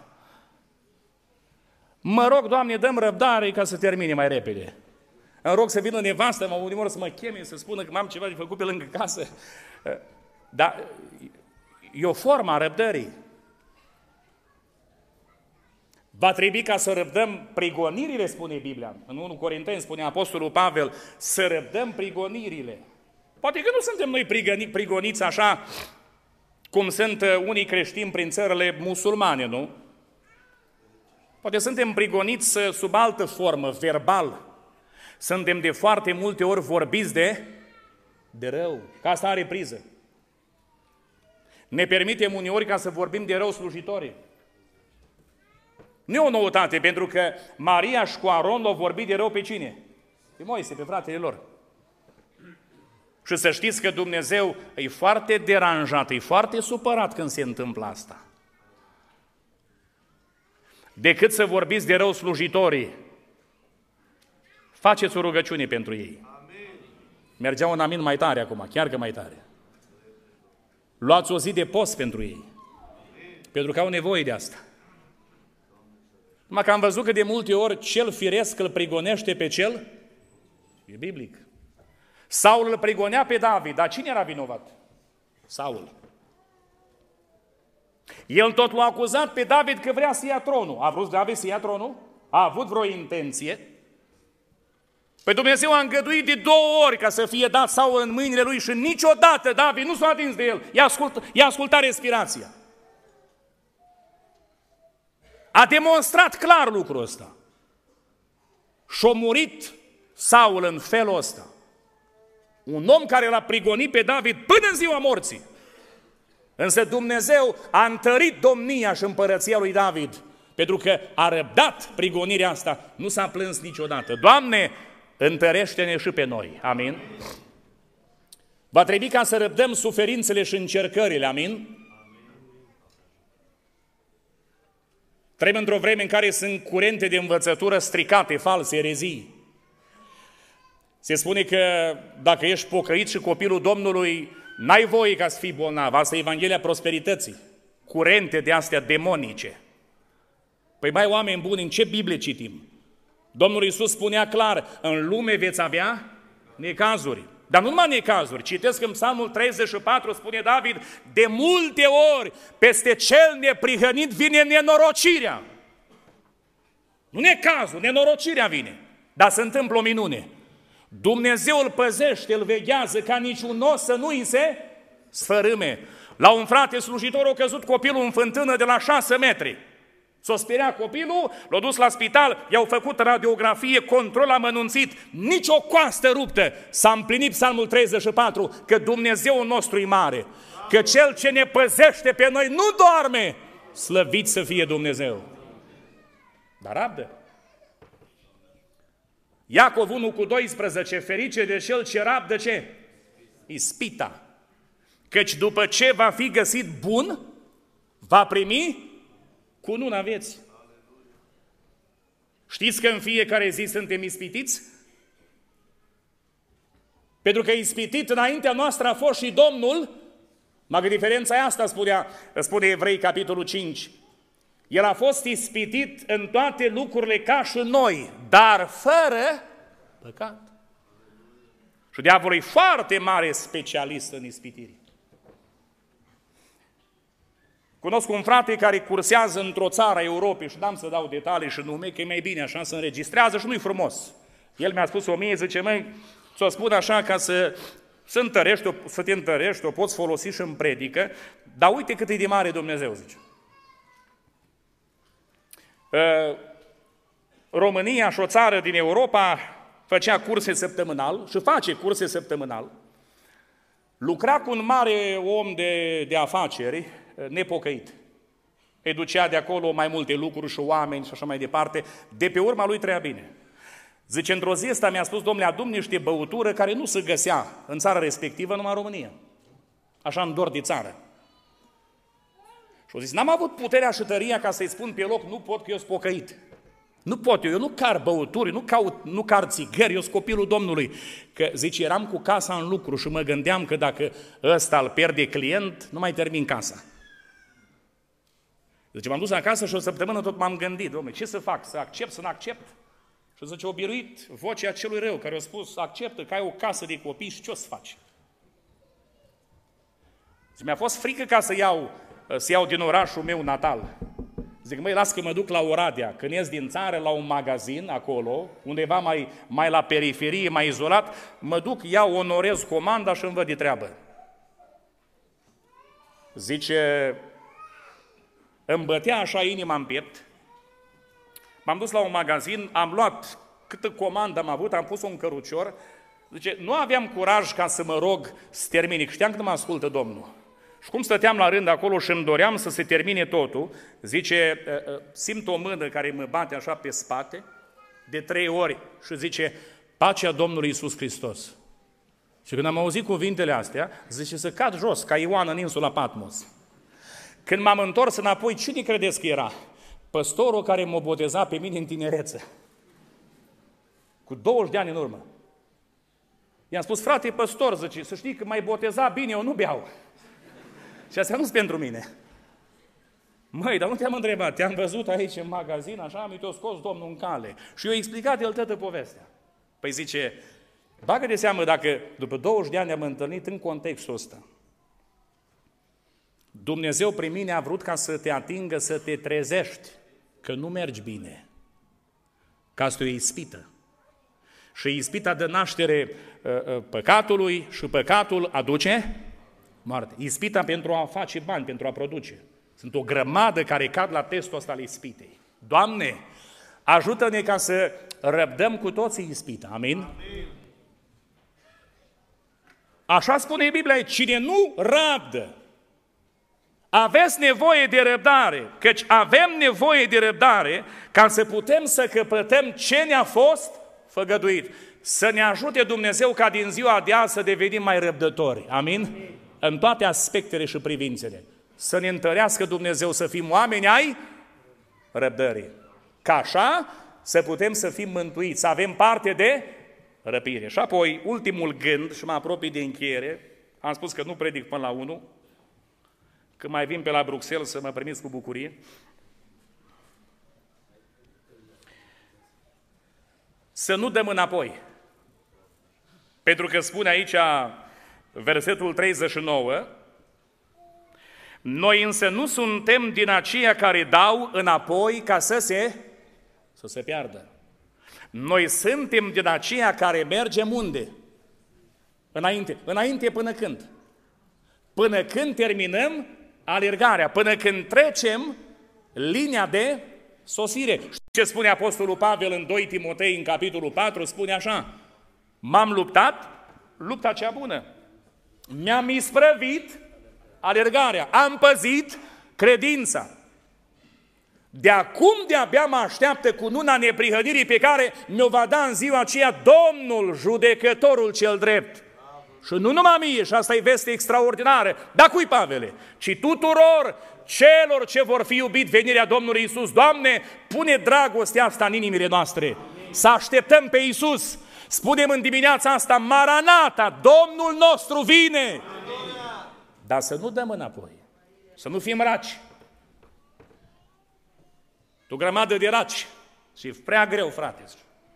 Mă rog, Doamne, dăm răbdare ca să termine mai repede. Îmi rog să vină nevastă, mă unimor să mă cheme, să spună că m-am ceva de făcut pe lângă casă. Dar e o formă a răbdării. Va trebui ca să răbdăm prigonirile, spune Biblia. În întâi Corinteni spune Apostolul Pavel, să răbdăm prigonirile. Poate că nu suntem noi prigoniți așa cum sunt unii creștini prin țările musulmane, nu? Poate suntem prigoniți sub altă formă, verbal. Suntem de foarte multe ori vorbiți de, de rău, că asta are priză. Ne permitem uneori ca să vorbim de rău slujitorii. Nu e o noutate, pentru că Maria și cu Aron l-au vorbit de rău pe cine? Pe Moise, pe fratele lor. Și să știți că Dumnezeu e foarte deranjat, e foarte supărat când se întâmplă asta. Decât să vorbiți de rău slujitorii, faceți o rugăciune pentru ei. Amin. Mergea un amin mai tare acum, chiar că mai tare. Luați o zi de post pentru ei, amin, pentru că au nevoie de asta. Numai că am văzut că de multe ori cel firesc îl prigonește pe cel, e biblic. Saul îl prigonea pe David, dar cine era vinovat? Saul. El tot l-a acuzat pe David că vrea să ia tronul. A vrut David să ia tronul? A avut vreo intenție? Păi Dumnezeu a îngăduit de două ori ca să fie dat Saul în mâinile lui și niciodată David nu s-a atins de el. I-a ascult, i-a ascultat respirația. A demonstrat clar lucrul ăsta. Și-a murit Saul în felul ăsta. Un om care l-a prigonit pe David până în ziua morții. Însă Dumnezeu a întărit domnia și împărăția lui David, pentru că a răbdat prigonirea asta, nu s-a plâns niciodată. Doamne, întărește-ne și pe noi. Amin? Va trebui ca să răbdăm suferințele și încercările. Amin? Trăim într-o vreme în care sunt curente de învățătură stricate, false, erezii. Se spune că dacă ești pocăit și copilul Domnului, n-ai voie ca să fii bolnav. Asta e Evanghelia prosperității. Curente de astea demonice. Păi mai oameni buni, în ce Biblie citim? Domnul Iisus spunea clar, în lume veți avea necazuri. Dar nu numai necazuri. Citesc în Psalmul treizeci și patru, spune David, de multe ori peste cel neprihănit vine nenorocirea. Nu necazul, nenorocirea vine. Dar se întâmplă o minune. Dumnezeu îl păzește, îl veghează ca niciun os să nu îi se sfărâme. La un frate slujitor a căzut copilul în fântână de la șase metri. S-o speria copilul, l-a dus la spital, i-au făcut radiografie, control amănunțit, nici o coastă ruptă. S-a împlinit Psalmul treizeci și patru, că Dumnezeul nostru e mare, că Cel ce ne păzește pe noi nu doarme, slăvit să fie Dumnezeu. Dar rabdă. Iacov unu cu doisprezece, ferice de cel ce rabdă ce? Ispita. Căci după ce va fi găsit bun, va primi cununa vieții. Știți că în fiecare zi suntem ispitiți? Pentru că ispitit înaintea noastră a fost și Domnul, magă diferența e asta, spunea, spune Evrei, capitolul cinci. El a fost ispitit în toate lucrurile ca și noi, dar fără păcat. Și diavolul e foarte mare specialist în ispitiri. Cunosc un frate care cursează într-o țară a Europei și n-am să dau detalii și nume, că e mai bine așa, se înregistrează și nu-i frumos. El mi-a spus o mie, zice, măi, ți-o spun așa ca să, să, întărești, să te întărești, o poți folosi și în predică, dar uite cât e de mare Dumnezeu, zice. România și o țară din Europa făcea curse săptămânal și face curse săptămânal. Lucra cu un mare om de, de afaceri, nepocăit. Îi ducea de acolo mai multe lucruri și oameni și așa mai departe. De pe urma lui trăia bine. Zice, într-o zi ăsta mi-a spus, domnule, adun niște băutură care nu se găsea în țara respectivă, numai în România. Așa în dor de țară. Și-o zis, n-am avut puterea și tăria ca să-i spun pe loc, nu pot că eu sunt pocăit. Nu pot eu, eu nu car băuturi, nu, caut, nu car țigări, eu sunt copilul Domnului. Că, zice, eram cu casa în lucru și mă gândeam că dacă ăsta îl pierde client, nu mai termin casa. Zice, m-am dus acasă și o săptămână tot m-am gândit, domnule, ce să fac, să accept, să nu accept? Și zice, o biruit vocea celui rău care a spus, acceptă că ai o casă de copii și ce o să faci? Zice, mi-a fost frică ca să iau, să iau din orașul meu natal. Zic, măi, las că mă duc la Oradea, când ies din țară la un magazin acolo, undeva mai, mai la periferie, mai izolat, mă duc, iau, onorez comanda și îmi văd de treabă. Zice, îmi bătea așa inima în piept, m-am dus la un magazin, am luat câtă comandă am avut, am pus-o în cărucior, zice, nu aveam curaj ca să mă rog să termine, știam că nu mă ascultă Domnul. Și cum stăteam la rând acolo și îmi doream să se termine totul, zice, simt o mână care mă bate așa pe spate, de trei ori, și zice, pacea Domnului Iisus Hristos. Și când am auzit cuvintele astea, zice, să cad jos, ca Ioan în insula Patmos. Când m-am întors înapoi, cine credeți că era? Păstorul care m-a botezat pe mine în tinerețe. Cu douăzeci de ani în urmă. I-am spus, frate păstor, zice, să știi că m-ai botezat bine, eu nu beau. Și astea nu-s pentru mine. Măi, dar nu te-am întrebat, te-am văzut aici în magazin, așa, mi te-a scos Domnul în cale. Și eu i-a explicat el toată povestea. Păi zice, bagă de seamă dacă după douăzeci de ani am întâlnit în contextul ăsta. Dumnezeu prin mine a vrut ca să te atingă, să te trezești, că nu mergi bine. Că asta e o ispită. Și ispita dă naștere uh, păcatului și păcatul aduce moarte. Ispita pentru a face bani, pentru a produce. Sunt o grămadă care cad la testul ăsta al ispitei. Doamne, ajută-ne ca să răbdăm cu toții ispita. Amin? Amin. Așa spune Biblia, cine nu rabdă, aveți nevoie de răbdare, căci avem nevoie de răbdare ca să putem să căpătăm ce ne-a fost făgăduit. Să ne ajute Dumnezeu ca din ziua de azi să devenim mai răbdători. Amin? Amin. În toate aspectele și privințele. Să ne întărească Dumnezeu să fim oameni ai răbdării. Ca așa să putem să fim mântuiți, să avem parte de răpire. Și apoi, ultimul gând, și mă apropii de încheiere, am spus că nu predic până la unu, că mai vin pe la Bruxelles să mă primiți cu bucurie. Să nu dăm înapoi. Pentru că spune aici versetul treizeci și nouă, noi însă nu suntem din aceia care dau înapoi ca să se, să se piardă. Noi suntem din aceia care mergem unde? Înainte. Înainte până când? Până când terminăm alergarea, până când trecem linia de sosire. Știți ce spune Apostolul Pavel în doi Timotei, în capitolul patru? Spune așa: m-am luptat lupta cea bună, mi-am isprăvit alergarea, am păzit credința. De acum de-abia mă așteaptă cununa neprihănirii pe care mi-o va da în ziua aceea Domnul, judecătorul cel drept. Și nu numai mie, și asta e veste extraordinară, dar cui, Pavele? Ci tuturor celor ce vor fi iubit venirea Domnului Iisus. Doamne, pune dragostea asta în inimile noastre. Amin. Să așteptăm pe Iisus. Spunem în dimineața asta: Maranata, Domnul nostru vine! Amin. Dar să nu dăm înapoi, să nu fim raci. O grămadă de raci și e prea greu, frate.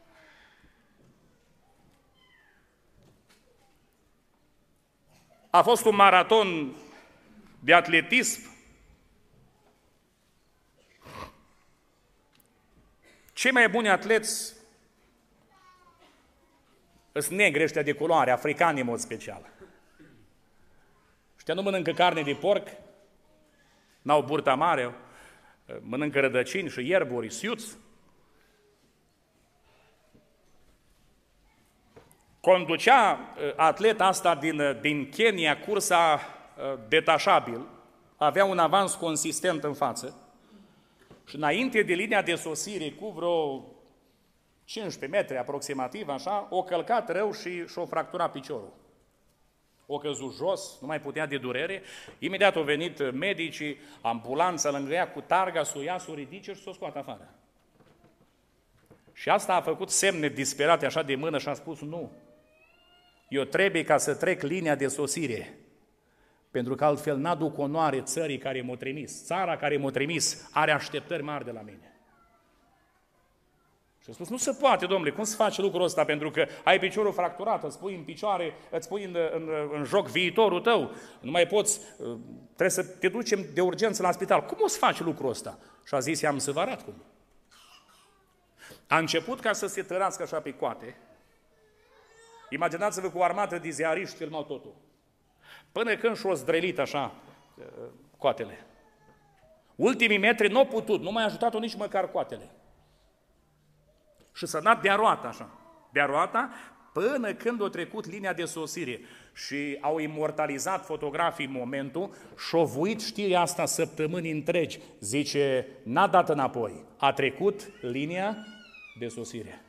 A fost un maraton de atletism. Cei mai buni atleți sunt negri ăștia de culoare, africani în mod special. Ăștia nu mănâncă carne de porc, n-au burta mare, mănâncă rădăcini și ierburi, siuți. Conducea atleta asta din, din Kenya cursa detașabil, avea un avans consistent în față și înainte de linia de sosire, cu vreo cincisprezece metri aproximativ, așa, o călcat rău și și-o fracturat piciorul. O căzut jos, nu mai putea de durere, imediat au venit medicii, ambulanța lângă ea cu targa, să o ia, să o ridice și să o scoată afară. Și asta a făcut semne disperate așa de mână și a spus: nu, eu trebuie ca să trec linia de sosire, pentru că altfel n-aduc onoare țării care m-a trimis. Țara care m-a trimis are așteptări mari de la mine. Și a spus: nu se poate, domnule, cum se face lucrul ăsta? Pentru că ai piciorul fracturat, îți pui în picioare, îți pui în, în, în joc viitorul tău, nu mai poți, trebuie să te ducem de urgență la spital. Cum o să faci lucrul ăsta? Și a zis: i-am să vă arăt cum. A început ca să se tărască așa pe coate. Imaginați-vă cu o armată de ziariști filmau totul. Până când și-o zdrelit așa coatele. Ultimii metri nu au putut, nu mai a ajutat-o nici măcar coatele. Și s-a dat de-a roata așa, de-a roata, până când a trecut linia de sosire. Și au imortalizat fotografii momentul și au vuit știrea asta săptămâni întregi. Zice, n-a dat înapoi, a trecut linia de sosire.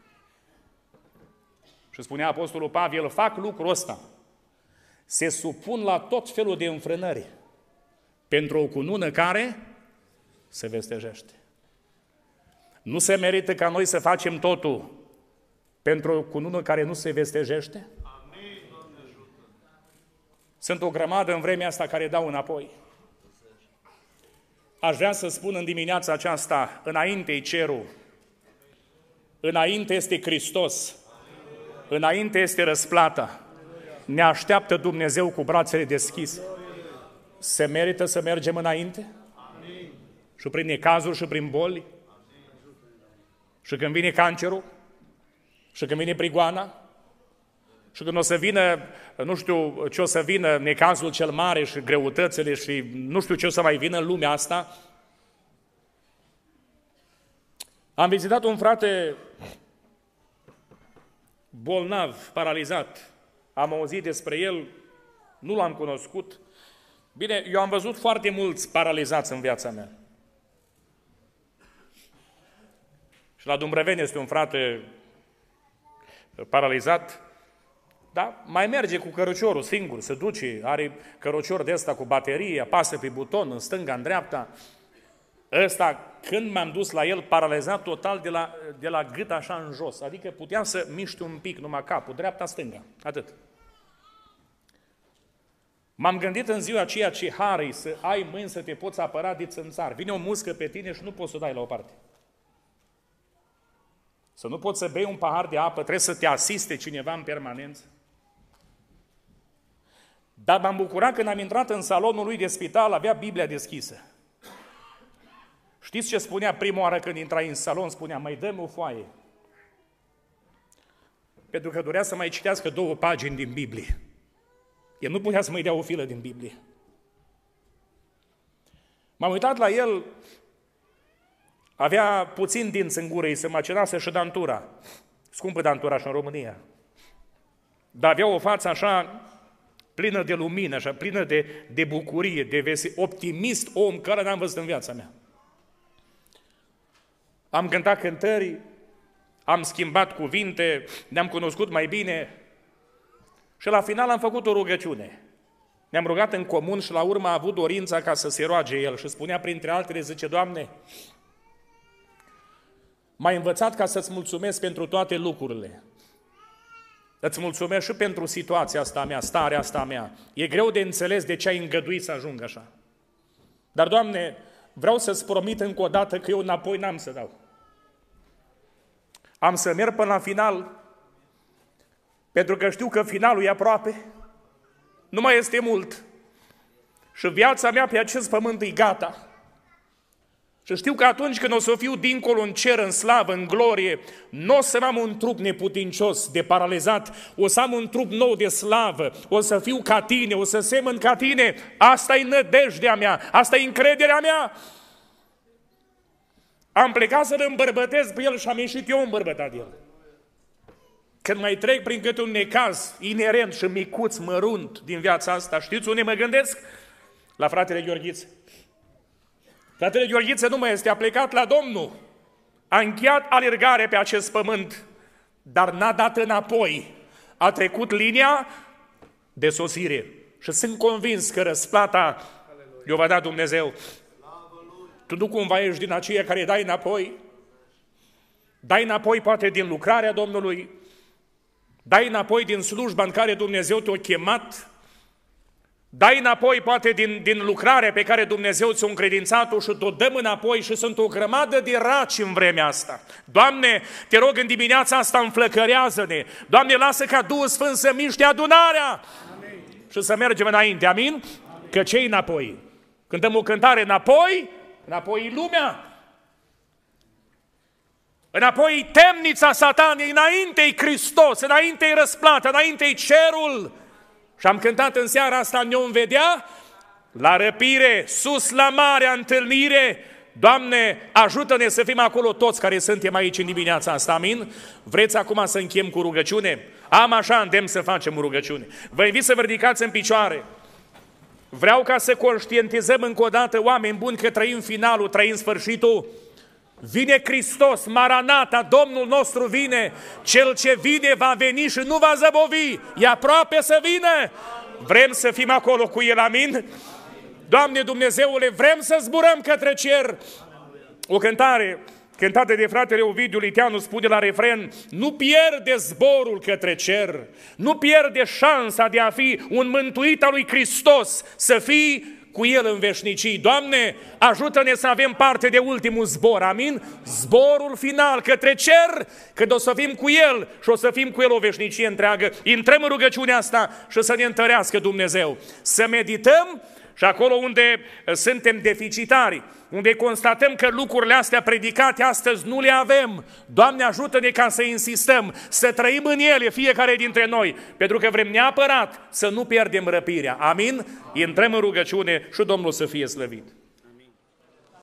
Și spunea Apostolul Pavel: fac lucrul ăsta, se supun la tot felul de înfrânări pentru o cunună care se vestejește. Nu se merită ca noi să facem totul pentru o cunună care nu se vestejește? Amin, Doamne ajută! Sunt o grămadă în vremea asta care dau înapoi. Aș vrea să spun în dimineața aceasta: înainte-i cerul, înainte este Hristos, înainte este răsplata. Ne așteaptă Dumnezeu cu brațele deschise. Se merită să mergem înainte? Amin. Și prin necazuri și prin boli? Și când vine cancerul? Și când vine prigoana? Și când o să vină, nu știu ce o să vină, necazul cel mare și greutățile și nu știu ce o să mai vină în lumea asta? Am vizitat un frate bolnav, paralizat. Am auzit despre el, nu l-am cunoscut. Bine, eu am văzut foarte mulți paralizați în viața mea. Și la Dumbrăveni este un frate paralizat, da? Mai merge cu căruciorul singur, se duce, are cărucior de ăsta cu baterie, apasă pe buton în stânga, în dreapta. Ăsta, când m-am dus la el, paralizat total de la, de la gât așa în jos. Adică puteam să miști un pic numai capul, dreapta-stânga, atât. M-am gândit în ziua aceea ce har să ai mâini să te poți apăra de țânțar. Vine o muscă pe tine și nu poți să o dai la o parte. Să nu poți să bei un pahar de apă, trebuie să te asiste cineva în permanență. Dar m-am bucurat când am intrat în salonul lui de spital, avea Biblia deschisă. Știți ce spunea prima oară când intrai în salon? Spunea, mai dă-mi o foaie. Pentru că dorea să mai citească două pagini din Biblie. El nu putea să mai dea o filă din Biblie. M-am uitat la el, avea puțin dinți în gură, îi se macerase și dantura. Scumpă dantura așa în România. Dar avea o față așa plină de lumină, așa plină de, de bucurie, de vese, optimist, om care n-am văzut în viața mea. Am cântat cântări, am schimbat cuvinte, ne-am cunoscut mai bine și la final am făcut o rugăciune. Ne-am rugat în comun și la urmă a avut dorința ca să se roage el și spunea printre altele, zice, Doamne, m-ai învățat ca să-ți mulțumesc pentru toate lucrurile. Îți mulțumesc și pentru situația asta mea, starea asta mea. E greu de înțeles de ce ai îngăduit să ajung așa. Dar, Doamne, vreau să-ți promit încă o dată că eu înapoi n-am să dau. Am să merg până la final, pentru că știu că finalul e aproape, nu mai este mult. Și viața mea pe acest pământ e gata. Și știu că atunci când o să fiu dincolo în cer, în slavă, în glorie, nu o să am un trup neputincios, de paralizat, o să am un trup nou de slavă, o să fiu ca tine, o să semăn ca tine. Asta e nădejdea mea, asta e încrederea mea. Am plecat să-l îmbărbătez pe el și am ieșit eu îmbărbătat de el. Când mai trec prin câte un necaz inerent și micuț, mărunt din viața asta, știți unde mă gândesc? La fratele Gheorghiță. Fratele Gheorghiță nu mai este, a plecat la Domnul. A încheiat alergare pe acest pământ, dar n-a dat înapoi. A trecut linia de sosire. Și sunt convins că răsplata i-o va da Dumnezeu. Tu nu cumva ești din aceia care dai înapoi? Dai înapoi poate din lucrarea Domnului? Dai înapoi din slujba în care Dumnezeu te-a chemat? Dai înapoi poate din, din lucrarea pe care Dumnezeu ți-a încredințat-o și te-o dăm înapoi și sunt o grămadă de raci în vremea asta. Doamne, te rog în dimineața asta înflăcărează-ne. Doamne, lasă ca Duhul Sfânt să miște adunarea. Amin. Și să mergem înainte, amin? Amin. Că ce-i înapoi? Cântăm o cântare înapoi, înapoi e lumea. Înapoi temnița Satanei, înainte-i Hristos, înainte-i răsplata, înainte-i cerul. Și am cântat în seara asta, ne-om vedea la răpire, sus la marea întâlnire. Doamne, ajută-ne să fim acolo toți care suntem aici în dimineața asta, amin? Vreți acum să închem cu rugăciune? Am așa îndemn să facem rugăciune. Vă invit să vă ridicați în picioare. Vreau ca să conștientizăm încă o dată, oameni buni, că trăim finalul, trăim sfârșitul. Vine Hristos, Maranata, Domnul nostru vine, Cel ce vine va veni și nu va zăbovi, e aproape să vină. Vrem să fim acolo cu El, amin? Doamne Dumnezeule, vrem să zburăm către cer. O cântare cântată de fratele Ovidiu Liteanu spune la refren, nu pierde zborul către cer, nu pierde șansa de a fi un mântuit al lui Hristos, să fii cu El în veșnicii. Doamne, ajută-ne să avem parte de ultimul zbor, amin? Zborul final către cer, când o să fim cu El și o să fim cu El o veșnicie întreagă. Intrăm în rugăciunea asta și să ne întărească Dumnezeu. Să medităm și acolo unde suntem deficitari, unde constatăm că lucrurile astea predicate astăzi nu le avem, Doamne, ajută-ne ca să insistăm, să trăim în ele fiecare dintre noi, pentru că vrem neapărat să nu pierdem răpirea. Amin? Intrăm în rugăciune și Domnul să fie slăvit.